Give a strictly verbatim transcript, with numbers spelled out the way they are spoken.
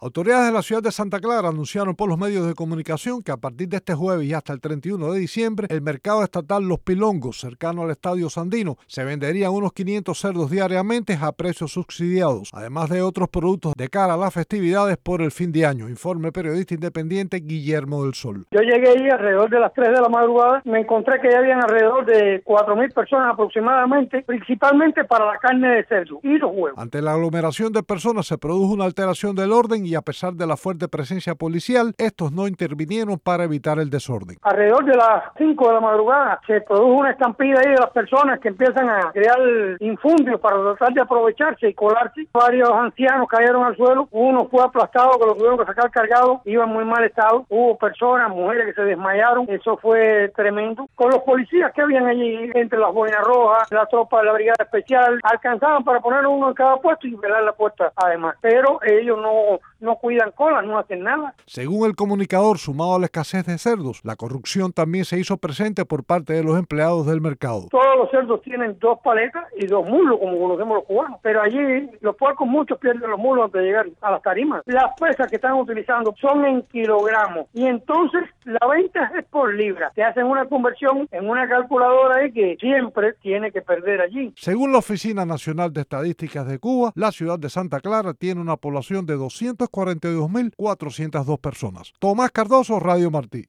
Autoridades de la ciudad de Santa Clara anunciaron por los medios de comunicación que a partir de este jueves y hasta el treinta y uno de diciembre, el mercado estatal Los Pilongos, cercano al Estadio Sandino, se venderían unos quinientos cerdos diariamente a precios subsidiados, además de otros productos de cara a las festividades por el fin de año, informa el periodista independiente Guillermo del Sol. Yo llegué ahí alrededor de las tres de la madrugada, me encontré que ya habían alrededor de cuatro mil personas aproximadamente, principalmente para la carne de cerdo y los huevos. Ante la aglomeración de personas se produjo una alteración del orden y a pesar de la fuerte presencia policial, estos no intervinieron para evitar el desorden. Alrededor de las cinco de la madrugada se produjo una estampida ahí de las personas que empiezan a crear infundios para tratar de aprovecharse y colarse. Varios ancianos cayeron al suelo, uno fue aplastado que lo tuvieron que sacar cargado, iba en muy mal estado, hubo personas, mujeres que se desmayaron, eso fue tremendo. Con los policías que habían allí, entre las boinas rojas, la tropa de la brigada especial, alcanzaban para poner uno en cada puesto y velar la puerta además, pero ellos no no cuidan colas, no hacen nada. Según el comunicador, sumado a la escasez de cerdos, la corrupción también se hizo presente por parte de los empleados del mercado. Todos los cerdos tienen dos paletas y dos mulos, como conocemos los cubanos, pero allí los puercos muchos pierden los mulos antes de llegar a las tarimas. Las pesas que están utilizando son en kilogramos y entonces la venta es por libra. Te hacen una conversión en una calculadora ahí que siempre tiene que perder allí. Según la Oficina Nacional de Estadísticas de Cuba, la ciudad de Santa Clara tiene una población de doscientos cuarenta y dos mil cuatrocientas dos personas. Tomás Cardoso, Radio Martí.